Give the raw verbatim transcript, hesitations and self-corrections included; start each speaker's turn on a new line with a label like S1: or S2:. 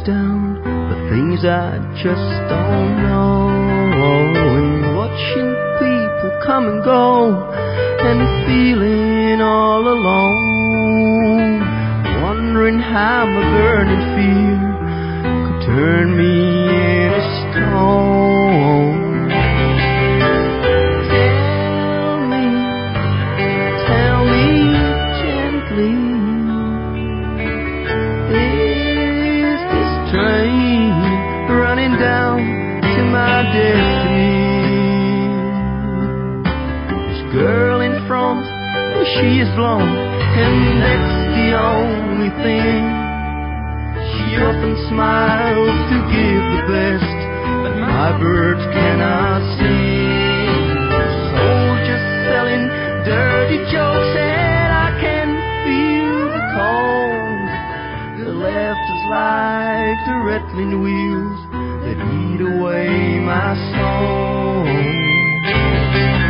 S1: down the things I just don't know. And watching people come and go, and feeling all alone, wondering how my burning fear could turn me into stone. Tell me, tell me gently, is this train running down to my destiny? This girl in front, well, she is blonde, and that's the only thing. She often smiles to give the best, but my birds cannot sing. Soldiers selling dirty jokes, and I can feel the cold. The left is like the rattling wheels that eat away my soul.